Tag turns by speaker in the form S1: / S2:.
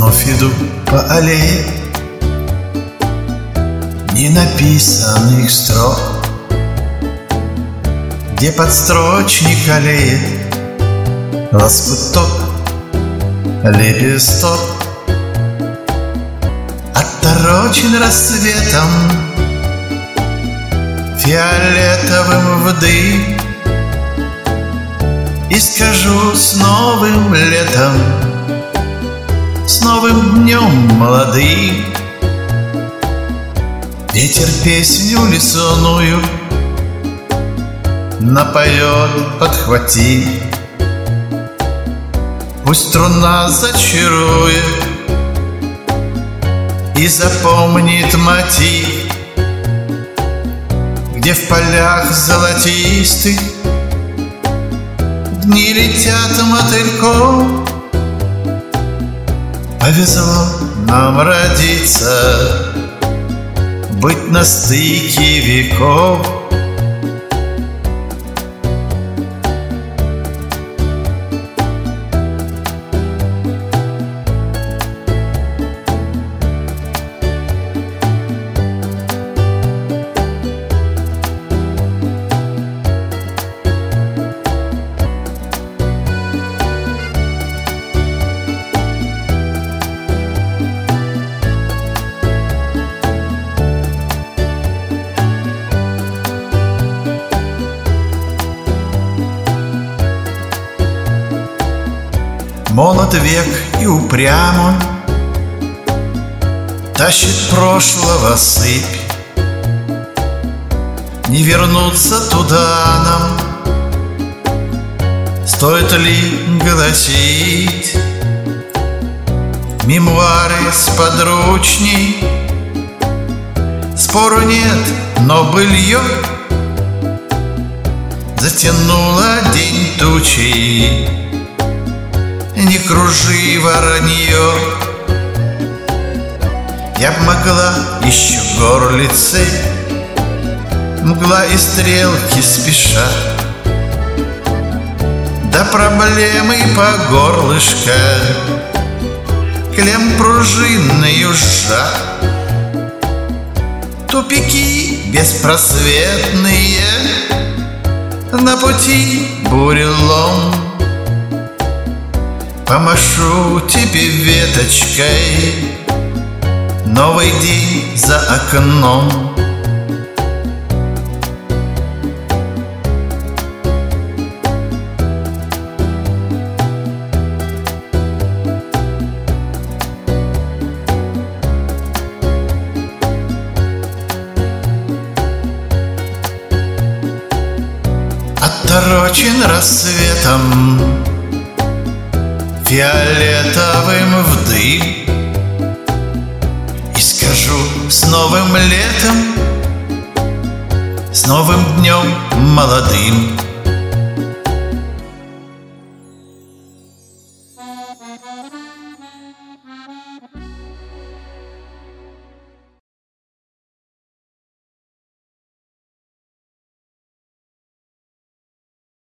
S1: Вновь иду по аллее ненаписанных строк, где подстрочник аллеет лоскуток, лепесток, отторочен рассветом фиолетовым в дым. И скажу с новым летом, с новым днем молодым. Ветер песню лесную напоет, подхватив. Пусть струна зачарует и запомнит мотив, где в полях золотистых дни летят мотыльком. Повезло нам родиться, быть на стыке веков. Молод век и упрям он тащит прошлого сыпь. Не вернуться туда нам, стоит ли гласить мемуары сподручней. Спору нет, но былье затянуло день тучей. Не кружи, воронье, я б могла еще горлицей, мгла и стрелки спеша, да проблемы по горлышко, клем пружинный ужа. Тупики беспросветные, на пути бурелом. Помашу тебе веточкой, новый день за окном. Отторочен рассветом фиолетовым в дым. И скажу с новым летом, с новым днем молодым.